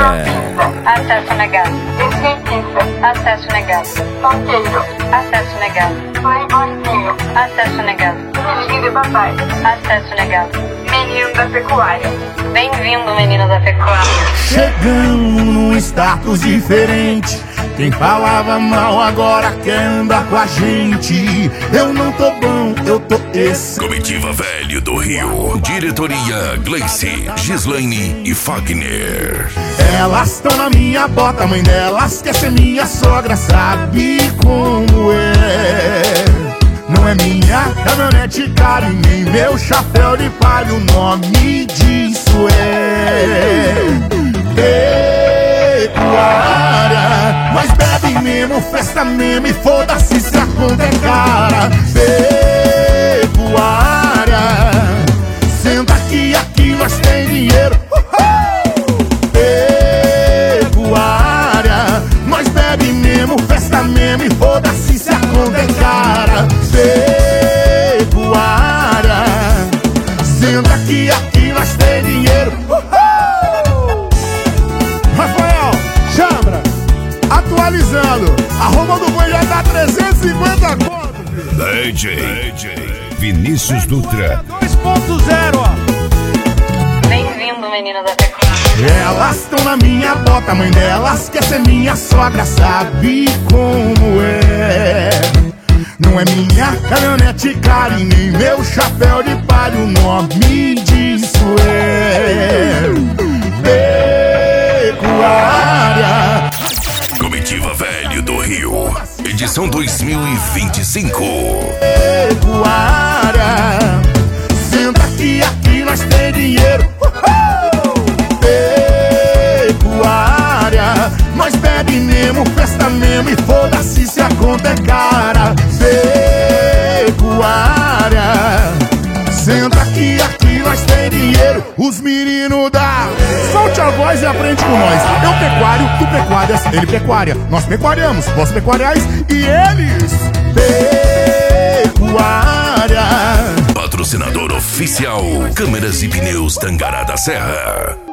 Pecuária. Acesso negado. Esquentista. Acesso negado. Banqueiro. Acesso negado. Playboyzinho. Acesso negado. Filhinho de papai. Acesso negado. Menino da pecuária. Bem-vindo, menino da pecuária. Chegamos num status diferente. Quem falava mal agora quer andar com a gente. Eu não tô bom, eu tô esse. Comitiva Velho do Rio. Diretoria Gleice, Gislaine e Fagner. Elas estão na minha bota, mãe delas quer ser minha sogra. Sabe como é? Não é minha caminhonete cara e nem meu chapéu de palha. O nome disso é pecuária. Mas bebe mesmo, festa mesmo e foda-se se a conta é cara. Pecuária. Senta aqui nós tem dinheiro. Pecuária. Nós bebe mesmo, festa mesmo e foda-se se a conta é cara. Pecuária. Senta aqui nós tem dinheiro. Rafael, Chambra, atualizando. A Roma do Boi já dá 350 conto. DJ Vinícius Dutra. 2.0, ó. Bem-vindo, menino da pecuária. Elas estão na minha bota, mãe delas quer ser minha sogra. Sabe como é? Não é minha caminhonete cara e nem meu chapéu de palha. O nome disso é pecuária. Comitiva Velho do Rio. Edição 2025. Pecuária. Senta aqui nós tem dinheiro. Pecuária. Nós bebe mesmo, festa mesmo e foda-se se a conta é cara. Pecuária. Senta aqui nós tem dinheiro. Os meninos da solte a voz e aprende com nós. Eu pecuário, tu pecuárias, ele pecuária. Nós pecuariamos, vós pecuariais e eles pecuária. Patrocinador oficial Câmeras e Pneus Tangará da Serra.